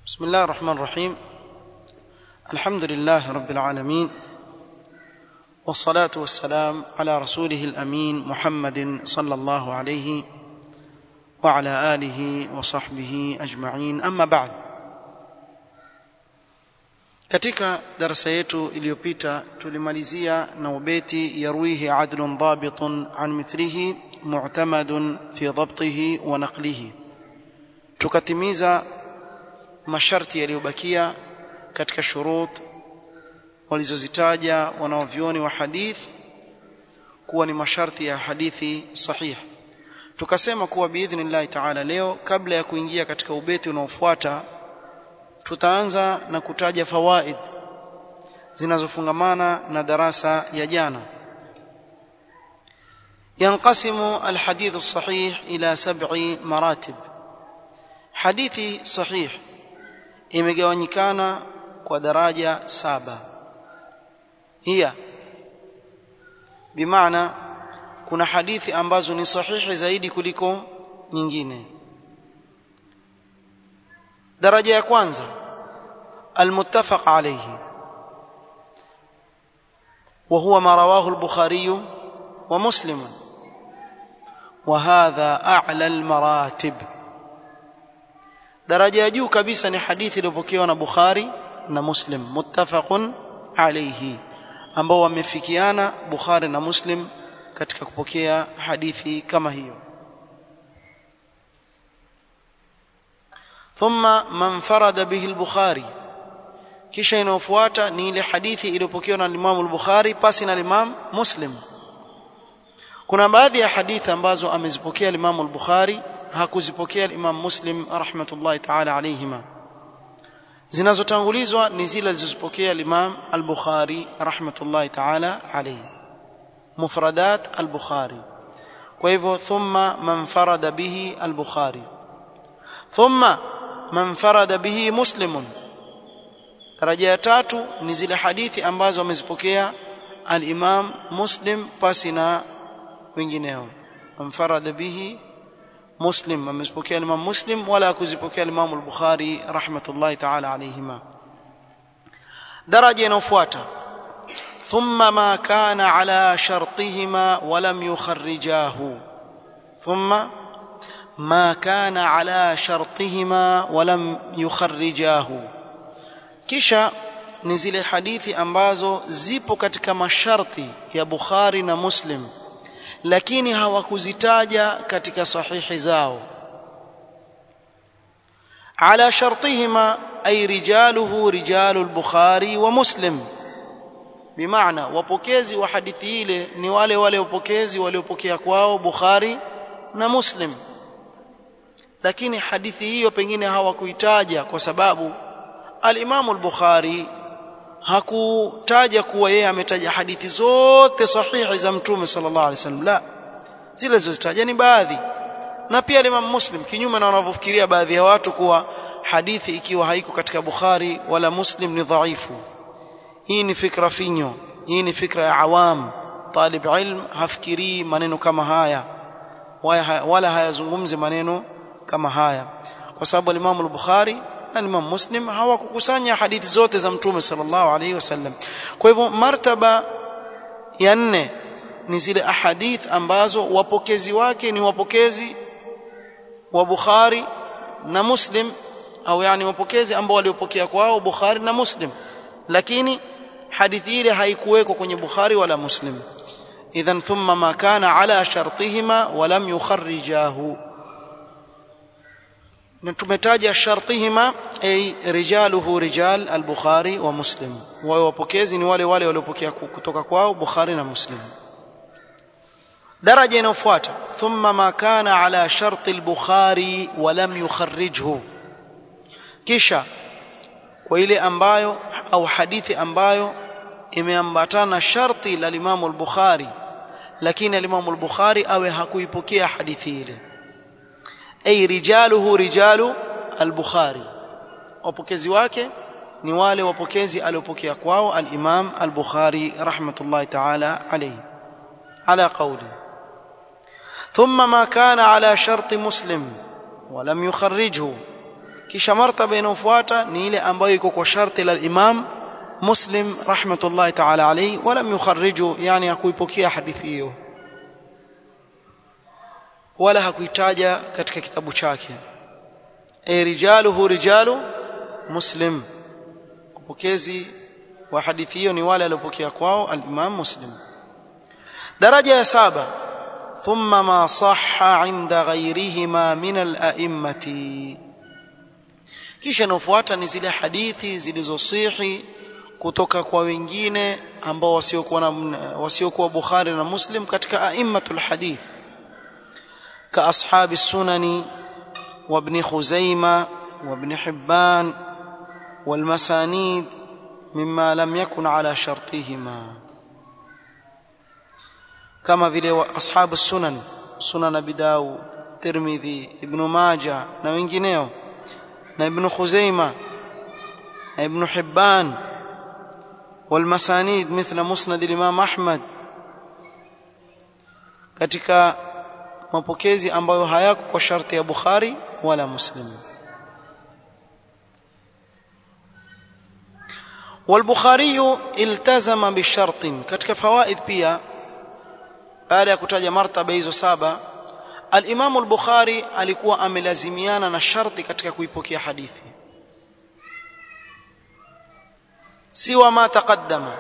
بسم الله الرحمن الرحيم. الحمد لله رب العالمين، والصلاة والسلام على رسوله الأمين محمد صلى الله عليه وعلى آله وصحبه أجمعين. أما بعد، katika darasa yetu iliyopita tulimalizia na ubeti yarwihi adlun dhabitun an mithlihi mu'tamadun fi dhabtihi wa naqlihi. Tukatimiza masharti yaliyobakia katika shurut walizozitaja wanaovyoni wa hadith kuwa ni masharti ya hadithi sahih. Tukasema kuwa biidhnillah ta'ala leo, kabla ya kuingia katika ubeti unaofuata, tutaanza na kutaja fawaid zinazofungamana na darasa ya jana. Yanqasimu alhadith as-sahih ila 7 maratib. Hadithi sahih imegawanyikana kwa daraja 7. Hiya bimaana kuna hadithi ambazo ni sahihi zaidi kuliko nyingine. Daraja ya kwanza المتفق عليه وهو ما رواه البخاري ومسلم، وهذا أعلى المراتب. daraja ya juu kabisa ni hadithi iliyopokewa na Bukhari na Muslim, muttafaqun alayhi, ambao wamefikiana Bukhari na Muslim katika kupokea hadithi kama hiyo. thumma man farada bihi al-Bukhari, kisha inayofuata ni ile hadithi iliyopokewa na Imam al-Bukhari pasi na Imam Muslim. Kuna baadhi ya hadithi ambazo amezipokea Imam al-Bukhari hakuzipokea Imam Muslim rahmatullahi ta'ala alayhima. Zinazotangulizwa ni zile alizozipokea Imam al-Bukhari rahmatullahi ta'ala alayhi, mufradat al-Bukhari. Kwa hivyo thumma man farada bihi al-Bukhari, thumma man farada bihi Muslimun. Daraja ya tatu ni zile hadithi ambazo amezipokea al-Imam Muslim pasi na wengineo. Man farada bihi Muslim, amezipokea Imam Muslim wala kuzipokea Imam al-Bukhari rahmatullahi ta'ala alayhima. daraja inayofuata thumma ma kana ala shartihima wa lam yukharrijahu. thumma ma kana ala shartihima wa lam yukharrijahu, kisha ni zile hadithi ambazo zipo katika masharti ya Bukhari na Muslim lakini hawakuzitaja katika sahihi zao. ala shartihima ay rijaluhu rijalul Bukhari wa Muslim, bimaana wapokezi wa hadithi ile ni wale wapokezi waliopokea kwao Bukhari na Muslim, lakini hadithi hiyo pengine hawakuitaja kwa sababu al-Imam al-Bukhari hakutaja kuwa yeye ametaja hadithi zote sahihi za Mtume sallallahu alaihi wasallam. La, zile zilizotaja ni baadhi. Na pia Imam Muslim, kinyume na wanavyofikiria baadhi ya watu kuwa hadithi ikiwa haiko katika Bukhari wala Muslim ni dhaifu. Hii ni fikra finyo, hii ni fikra ya awam. Talib ilm hafikiri maneno kama haya wala hayazungumzi maneno kama haya, kwa sababu Imam al-Bukhari na Imam Muslim hawakukusanya hadithi zote za Mtume sallallahu alaihi wasallam. Kwa hivyo martaba ya 4 ni zile ahadith ambazo wapokezi wake ni wapokezi wa Bukhari na Muslim, au yani wapokezi ambao waliopokea kwao Bukhari na Muslim, lakini hadithi ile haikuwekwa kwenye Bukhari wala Muslim. idhan thumma ma kana ala shartihima wa lam yukharrijahu. na tumetaja shartihima ay rijaluhu rijal al-Bukhari wa Muslim, wao wapokezi ni wale waliopokea kutoka kwao Bukhari na Muslim. daraja inayofuata thumma ma kana ala shart al-Bukhari wa lam yukharrijhu, kisha kwa ile ambayo au hadithi ambayo imeambatana sharti la Imam al-Bukhari lakini Imam al-Bukhari awe hakuipokea hadithi ile. ay rijaluhu rijalu al-Bukhari, wapokezi wake ni wale wapokezi aliopokea kwao al-Imam al-Bukhari rahmatullahi ta'ala alayhi. ala qawli thumma ma kana ala shart Muslim wa lam yukharrijhu, kisha martaba inayofuata ni ile ambayo iko kwa sharti la Imam Muslim rahmatullahi ta'ala alayhi wala yukharriju, yani hakuipokea hadithi hiyo wala hakuitaja katika kitabu chake. Rijaluhu rijalu Muslim, upokezi wa hadithi hiyo ni wale waliopokea kwao al-Imam Muslim. Daraja ya 7, thumma ma sahha 'inda ghayrihima min al-a'immati, kisha inafuata ni zile hadithi zilizosihi kutoka kwa wengine ambao wasiokuwa Bukhari na Muslim katika a'immatul hadith, ka ashabi sunani wa ibn Khuzaimah wa ibn Hibban wal masanid mimma lam yakun ala shartihima, kama vile ashabu sunan, sunan Abi Dawud, Tirmidhi, Ibn Majah na wengineo, na ibn Khuzaimah na ibn Hibban wal masanid mithla musnad al-Imam Ahmad, katika mapokezi ambayo hayako kwa sharti ya Bukhari wala Muslim. والبخاري التزم بشرط, katika fawaid pia baada ya kutaja martaba hizo 7, al-Imam al-Bukhari alikuwa amelazimiana na sharti katika kuipokea hadithi, siwa ma taqaddama,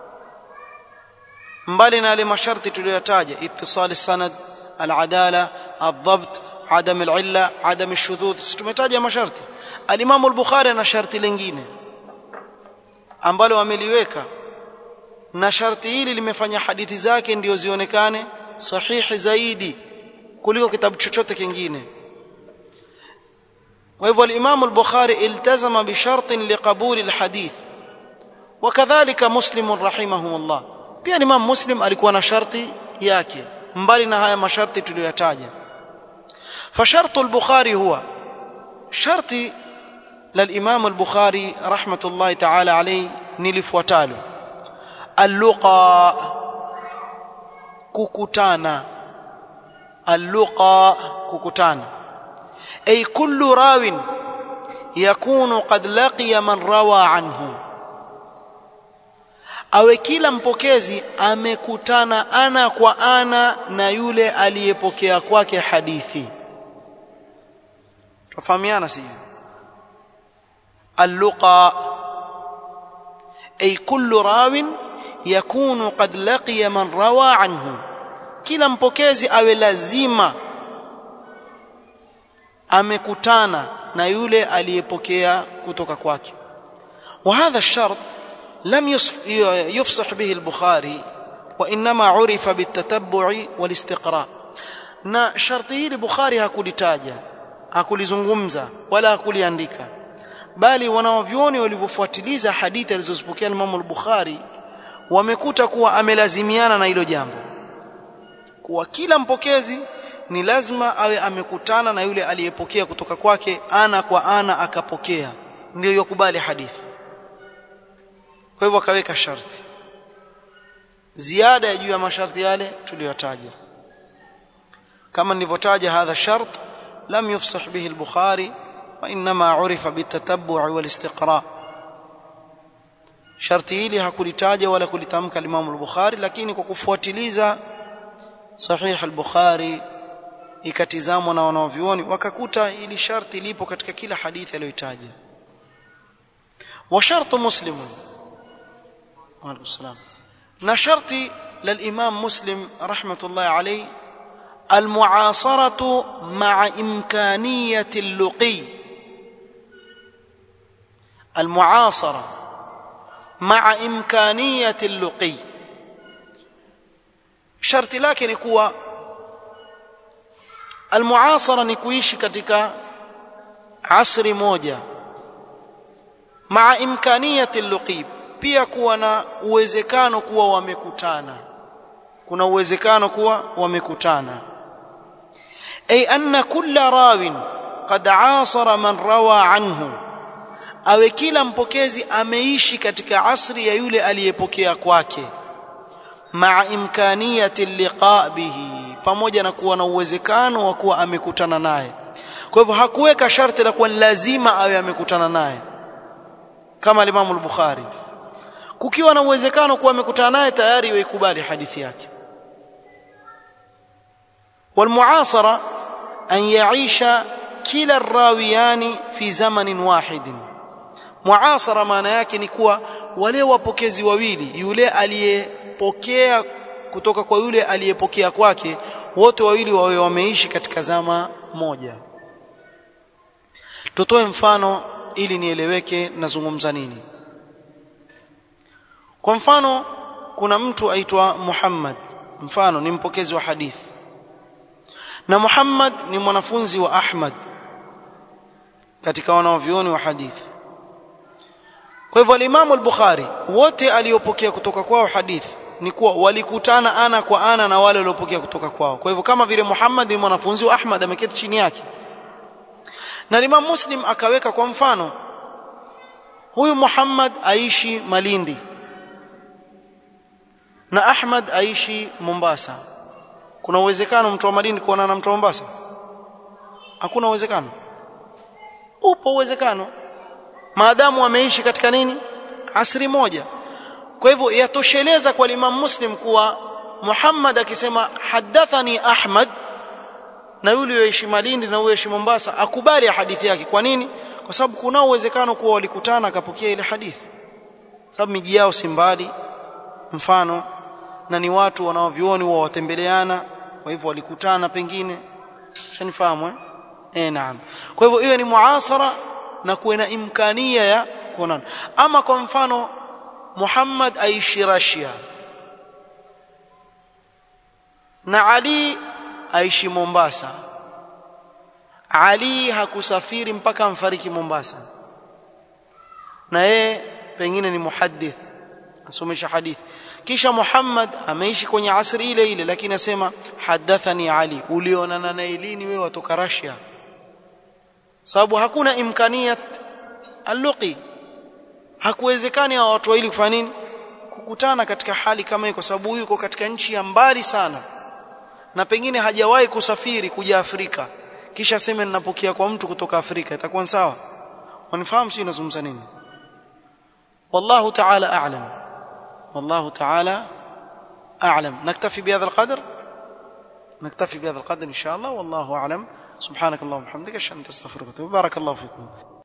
mbali na ile masharti tuliyotaja: ittisal as-sanad, al-adala, ad-dhabt, adam al-illa, adam ash-shudhudh. Tumetaja masharti. Al-Imam al-Bukhari ana sharti lingine ambalo ameliweka, na sharti hili limefanya hadithi zake ndio zionekane sahihi zaidi kuliko kitabu chochote kingine. Kwa hivyo al-Imam al-Bukhari iltazama bi shartin liqabul al-hadith, wakadhalika Muslim rahimahullah. Pia Imam Muslim alikuwa na sharti yake mbali na haya masharti tuliyotaja. Fa shartu al-Bukhari huwa sharti للإمام البخاري رحمة الله تعالى عليه نلفوتالو: اللقاء كوكوتانا، اللقاء كوكوتانا، أي كل راو يكون قد لقي من روى عنه، awe kila mpokezi amekutana ana kwa ana na yule aliyepokea kwake hadithi. Tufahamiana sisi. اللقاء أي كل راو يكون قد لقي من روى عنه, kila mpokezi awe lazima amekutana na yule aliyepokea kutoka kwake. وهذا الشرط لم يفصح به البخاري وإنما عرف بالتتبع والاستقراء. na sharti hili Bukhari hakulitaja, hakulizungumza wala hakuliandika, bali wanaovioni walivyofuatiliza hadithi alizozipokea Imam al-Bukhari wamekuta kuwa amelazimiana na hilo jambo, kuwa kila mpokezi ni lazima awe amekutana na yule aliyepokea kutoka kwake ana kwa ana, akapokea ndio yakubali hadithi. Kwa hivyo akaweka sharti ziada ya juu ya masharti yale tuliyotaja. Kama nilivyotaja, hadha shart lam yufsah bihi al-Bukhari وإنما عرف بالتتبع والاستقراء. sharti hili hakulitaja wala kulitamka Imam al-Bukhari, lakini kwa kufuatiliza sahih al-Bukhari ikatizamwa na wanaovioni wakakuta ili sharti lipo katika kila hadithi aliyotaja. wa shartu Muslim, wa alaykum salam, na sharti lil-Imam Muslim rahmatullahi alayhi al-mu'asaratu ma'a imkaniyati al-luqi. المعاصرة مع إمكانية اللقي, sharti lake ni kuwa almuasara ni kuishi katika asri moja, maa imkaniyati alluqi, pia kuwa na uwezekano kuwa wamekutana, kuna uwezekano kuwa wamekutana. ay anna kulla rawin qad aasara man rawa anhu, awe kila mpokezi ameishi katika asri ya yule aliyepokea kwake, maa imkaniyati liqa bihi, pamoja na kuwa na uwezekano wa kuwa amekutana naye. Kwa hivyo hakuweka sharti la kuwa lazima awe amekutana naye kama Imam al-Bukhari. Kukiwa na uwezekano kuwa amekutana naye tayari waikubali hadithi yake. والمعاصرة أن يعيش كلا الراويان في زمن واحد. Muasara maana yake ni kuwa wale wapokezi wawili, yule aliyepokea kutoka kwa yule aliyepokea kwake, wote wawili wawe wameishi katika zama moja. Tutoe mfano ili nieleweke nazungumza nini. Kwa mfano kuna mtu aitwa Muhammad, mfano ni mpokezi wa hadithi, na Muhammad ni mwanafunzi wa Ahmad katika wanavyuoni wa hadithi. Kwa hivyo Imam al-Bukhari wote aliopokea kutoka kwao hadithi ni kuwa walikutana ana kwa ana na wale waliopokea kutoka kwao. Kwa hivyo kama vile Muhammad ni mwanafunzi wa Ahmad ameketi chini yake, na Imam Muslim akaweka kwa mfano, huyu Muhammad aishi Malindi na Ahmad aishi Mombasa. Kuna uwezekano mtu wa Malindi kuonana na mtu wa Mombasa? Hakuna uwezekano. Upo uwezekano maadamu wameishi katika nini, asri moja. Kwa hivyo yatosheleza kwa Imam Muslim kuwa Muhammad akisema hadathani Ahmad, na yule yoishi Malindi na yule yoishi Mombasa akubali hadithi yake. Kwa nini? Kwa sababu kuna uwezekano kuwa walikutana akapokea ile hadithi, sababu miji yao si mbali mfano, na ni watu wanaovioni wao watembeleana, kwa hivyo walikutana pengine. Shanifahamu naam. Kwa hivyo hiyo ni muasara na kuena imkania ya kuonana. Ama kwa mfano Muhammad aishi Russia na Ali aishi Mombasa. Ali hakusafiri mpaka amfariki Mombasa, na yeye pengine ni muhaddith, asomesha hadithi. Kisha Muhammad ameishi kwenye asri ile ile, lakini asema hadathani Ali. Ulionana naye lini wewe watoka Russia? Sababu hakuna imkaniyat al-luqi, hakuwezekani hao watu wawili kufanya nini, kukutana katika hali kama hiyo, kwa sababu yuko katika nchi ya mbali sana na pengine hajawahi kusafiri kuja Afrika, kisha aseme ninapokea kwa mtu kutoka Afrika. Itakuwa sawa? Wanifahamu sio nazungumza nini? Wallahu ta'ala a'lam. والله تعالى أعلم. نكتفي بهذا القدر إن شاء الله. والله أعلم. سبحانك اللهم وبحمدك أشهد أن لا إله إلا أنت أستغفرك وأتوب إليك. بارك الله فيكم.